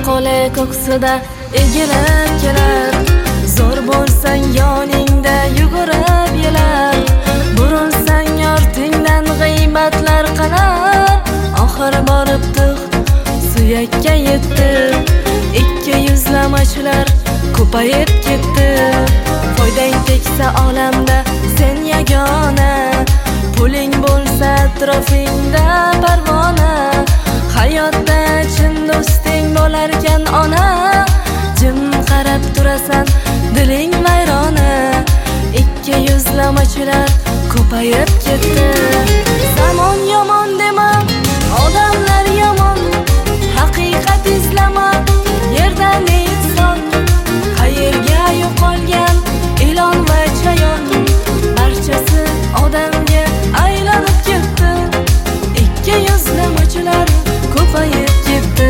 maqoli ko'ksida egilib kelar. Zo'r bo'lsang yoningda yugurib yelar. Burilsang ortingdan g'iybatlar qalar. Oxir borib tig' suyakka yetdi. Ikki yuzlamachilar ko'payib ketdi. Foydang tegsa olamda sen yagona. Puling bo'lsa atrofingda parvona. Hayotda chin do'sting bo'larkan ona. Jim qarab turasan diling vayrona. Ikki yuzlamachilar ko'payib ketdi. Zamon yomon dema, odamlar yomon. Haqiqat izlama, yerdan inson. Qayerga yo'qolgan ilon va chayon. Barchasi odamga aylanib ketdi. Ikki yuzlamachilar ko'payib ketdi.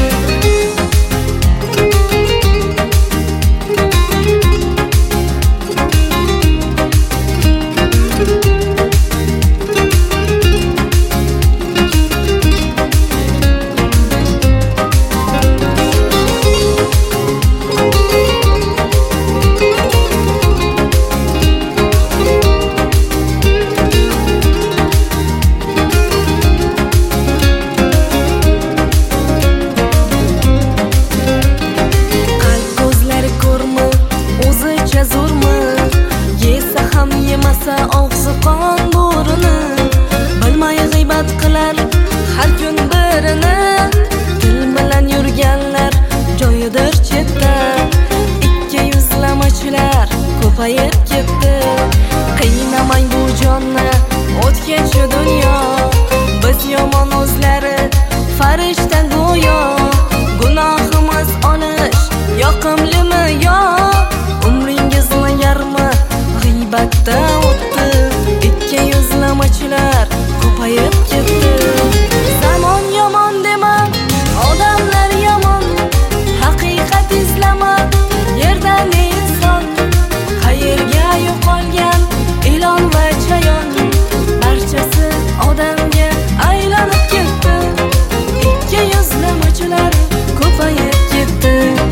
Og'zi qon bo'rini bilmay g'iybat qilar har kun birini. Dil bilan yurganlar joyidir chetda. Ikki yuzlamachilar ko'payib ketdi. Qiynamang bu jonni o'tkinchi dunyo. Biz yomon o'zlari farishta go'yo. Gunohimiz olish yoqimlimi yo? Umringizni yarmi g'iybatda o'tdi. Ikki yuzlamachilar ko'payib ketdi. Zamon yomon dema, odamlar yomon. Haqiqat izlama, yerdan inson. Qayerga yo'qolgan ilon va chayon. Barchasi odamga aylanib ketdi. Ikki yuzlamachilar ko'payib ketdi.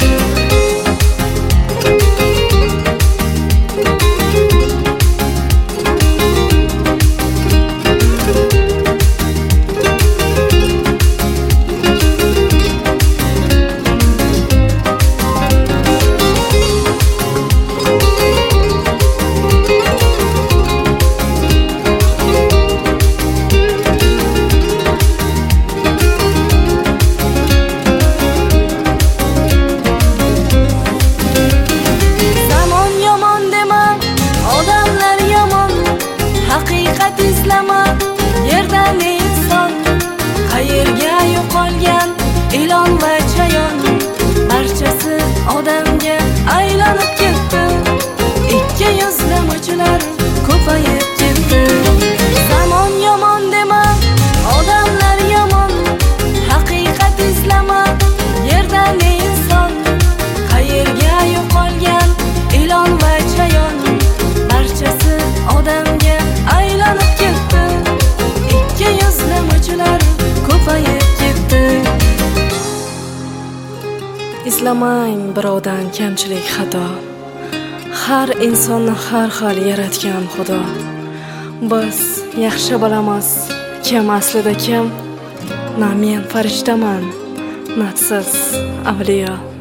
Haqiqat izlama, yerdan inson. Qayerga yo'qolgan ilon va chayon. Barchasi odamga aylanib ketdi. Ikki yuzlamachilar ko'payib ketdi. Zamon yomon dema, odamlar yomon. Haqiqat izlama, yerdan inson. Qayerga yo'qolgan ilon va chayon. Barchasi odamga aylanib ketdi. Ikki yuzlamachilar ko'payib ketdi. Izlamang birovdan kamchilik xato. Har insonni har xil yaratgan Xudo. Biz yaxshi bilamiz kim aslida kim. Na men farishtaman, na siz avliyo.